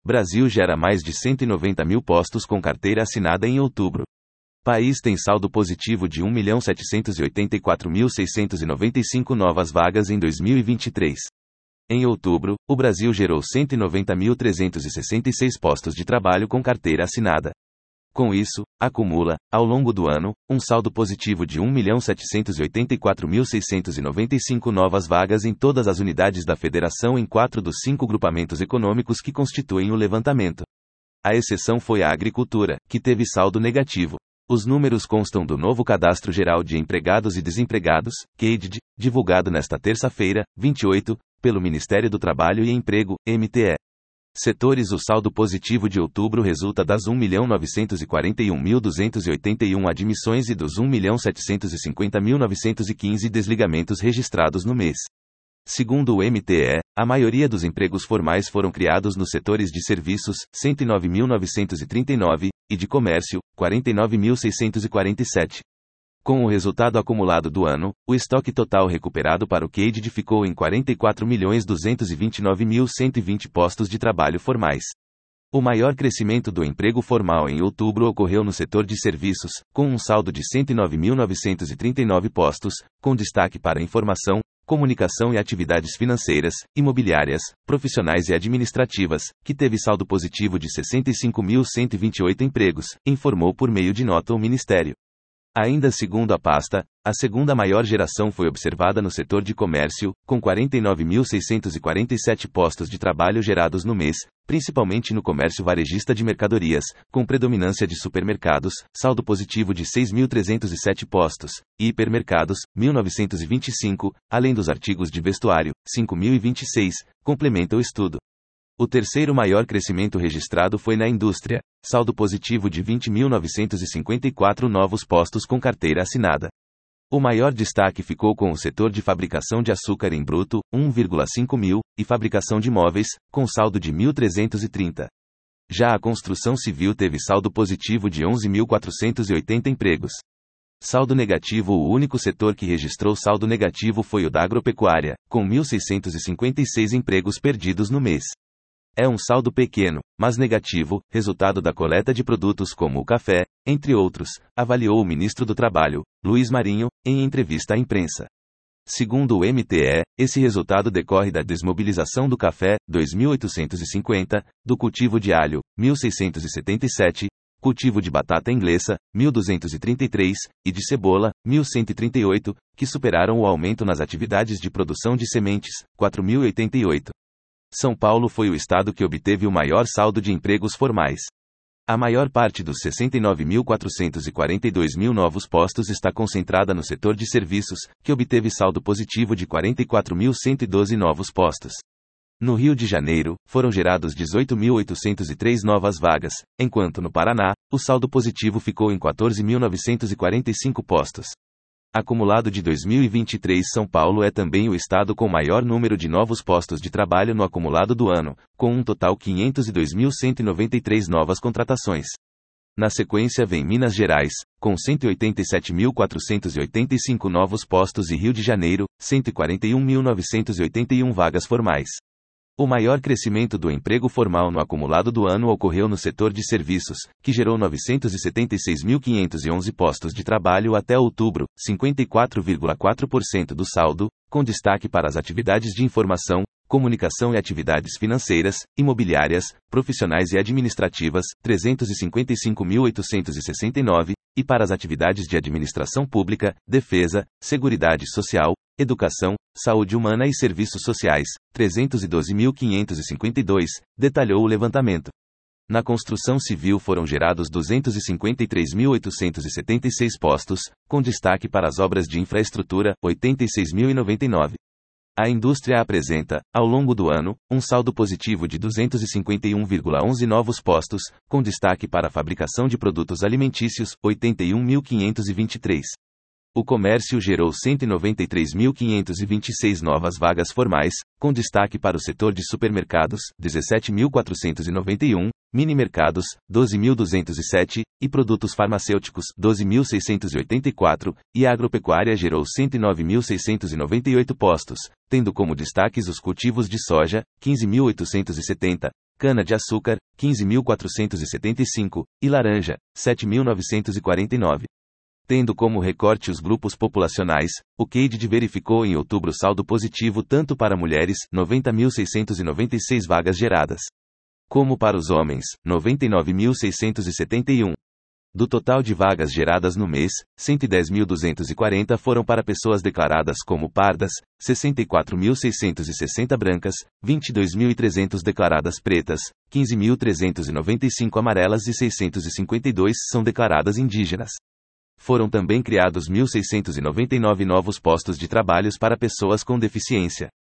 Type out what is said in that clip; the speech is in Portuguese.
Brasil gera mais de 190 mil postos com carteira assinada em outubro. País tem saldo positivo de 1.784.695 novas vagas em 2023. Em outubro, o Brasil gerou 190.366 postos de trabalho com carteira assinada. Com isso, acumula, ao longo do ano, um saldo positivo de 1.784.695 novas vagas em todas as unidades da Federação em 4 dos 5 grupamentos econômicos que constituem o levantamento. A exceção foi a agricultura, que teve saldo negativo. Os números constam do novo Cadastro Geral de Empregados e Desempregados, CAGED, divulgado nesta terça-feira, 28, pelo Ministério do Trabalho e Emprego, MTE. Setores: o saldo positivo de outubro resulta das 1.941.281 admissões e dos 1.750.915 desligamentos registrados no mês. Segundo o MTE, a maioria dos empregos formais foram criados nos setores de serviços, 109.939, e de comércio, 49.647. Com o resultado acumulado do ano, o estoque total recuperado para o CAGED ficou em 44.229.120 postos de trabalho formais. O maior crescimento do emprego formal em outubro ocorreu no setor de serviços, com um saldo de 109.939 postos, com destaque para informação, comunicação e atividades financeiras, imobiliárias, profissionais e administrativas, que teve saldo positivo de 65.128 empregos, informou por meio de nota o Ministério. Ainda segundo a pasta, a segunda maior geração foi observada no setor de comércio, com 49.647 postos de trabalho gerados no mês, principalmente no comércio varejista de mercadorias, com predominância de supermercados, saldo positivo de 6.307 postos, e hipermercados, 1.925, além dos artigos de vestuário, 5.026, complementa o estudo. O terceiro maior crescimento registrado foi na indústria, saldo positivo de 20.954 novos postos com carteira assinada. O maior destaque ficou com o setor de fabricação de açúcar em bruto, 1,5 mil, e fabricação de móveis, com saldo de 1.330. Já a construção civil teve saldo positivo de 11.480 empregos. Saldo negativo: o único setor que registrou saldo negativo foi o da agropecuária, com 1.656 empregos perdidos no mês. É um saldo pequeno, mas negativo, resultado da coleta de produtos como o café, entre outros, avaliou o ministro do Trabalho, Luiz Marinho, em entrevista à imprensa. Segundo o MTE, esse resultado decorre da desmobilização do café, 2.850, do cultivo de alho, 1.677, cultivo de batata inglesa, 1.233, e de cebola, 1.138, que superaram o aumento nas atividades de produção de sementes, 4.088. São Paulo foi o estado que obteve o maior saldo de empregos formais. A maior parte dos 69.442 mil novos postos está concentrada no setor de serviços, que obteve saldo positivo de 44.112 novos postos. No Rio de Janeiro, foram gerados 18.803 novas vagas, enquanto no Paraná, o saldo positivo ficou em 14.945 postos. Acumulado de 2023, São Paulo é também o estado com maior número de novos postos de trabalho no acumulado do ano, com um total 502.193 novas contratações. Na sequência vem Minas Gerais, com 187.485 novos postos e Rio de Janeiro, 141.981 vagas formais. O maior crescimento do emprego formal no acumulado do ano ocorreu no setor de serviços, que gerou 976.511 postos de trabalho até outubro, 54,4% do saldo, com destaque para as atividades de informação, comunicação e atividades financeiras, imobiliárias, profissionais e administrativas, 355.869, e para as atividades de administração pública, defesa, seguridade social, educação, saúde humana e serviços sociais, 312.552, detalhou o levantamento. Na construção civil foram gerados 253.876 postos, com destaque para as obras de infraestrutura, 86.099. A indústria apresenta, ao longo do ano, um saldo positivo de 251,11 novos postos, com destaque para a fabricação de produtos alimentícios, 81.523. O comércio gerou 193.526 novas vagas formais, com destaque para o setor de supermercados, 17.491, mini-mercados, 12.207, e produtos farmacêuticos, 12.684, e a agropecuária gerou 109.698 postos, tendo como destaques os cultivos de soja, 15.870, cana-de-açúcar, 15.475, e laranja, 7.949. Tendo como recorte os grupos populacionais, o CAGED verificou em outubro saldo positivo tanto para mulheres, 90.696 vagas geradas, como para os homens, 99.671. Do total de vagas geradas no mês, 110.240 foram para pessoas declaradas como pardas, 64.660 brancas, 22.300 declaradas pretas, 15.395 amarelas e 652 são declaradas indígenas. Foram também criados 1.699 novos postos de trabalho para pessoas com deficiência.